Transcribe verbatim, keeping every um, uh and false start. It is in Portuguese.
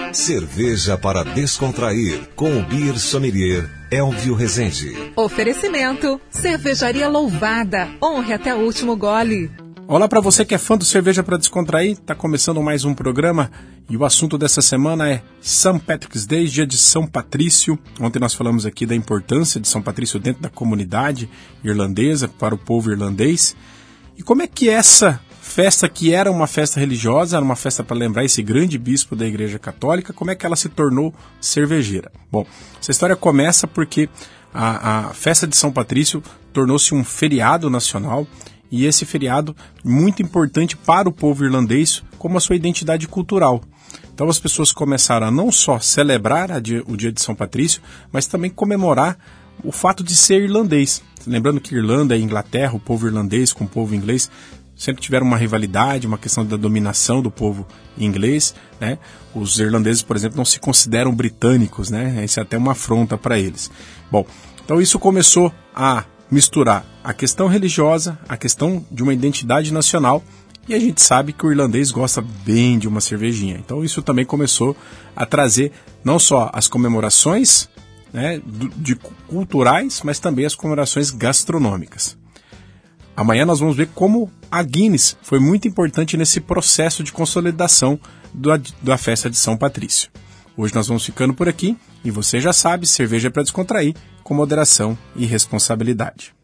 Cerveja para descontrair, com o Beer Sommelier Elvio Rezende. Oferecimento, Cervejaria Louvada, honre até o último gole. Olá para você que é fã do Cerveja para Descontrair, está começando mais um programa e o assunto dessa semana é Saint Patrick's Day, dia de São Patrício. Ontem nós falamos aqui da importância de São Patrício dentro da comunidade irlandesa, para o povo irlandês. E como é que essa festa, que era uma festa religiosa, era uma festa para lembrar esse grande bispo da Igreja Católica, como é que ela se tornou cervejeira? Bom, essa história começa porque a, a festa de São Patrício tornou-se um feriado nacional, e esse feriado muito importante para o povo irlandês como a sua identidade cultural. Então as pessoas começaram a não só celebrar a dia, o dia de São Patrício, mas também comemorar o fato de ser irlandês. Lembrando que Irlanda é Inglaterra, o povo irlandês com o povo inglês sempre tiveram uma rivalidade, uma questão da dominação do povo inglês, né? Os irlandeses, por exemplo, não se consideram britânicos, né? Isso é até uma afronta para eles. Bom, então isso começou a misturar a questão religiosa, a questão de uma identidade nacional, e a gente sabe que o irlandês gosta bem de uma cervejinha. Então isso também começou a trazer não só as comemorações, né, de culturais, mas também as comemorações gastronômicas. Amanhã nós vamos ver como a Guinness foi muito importante nesse processo de consolidação da, da festa de São Patrício. Hoje nós vamos ficando por aqui e você já sabe, cerveja para descontrair, com moderação e responsabilidade.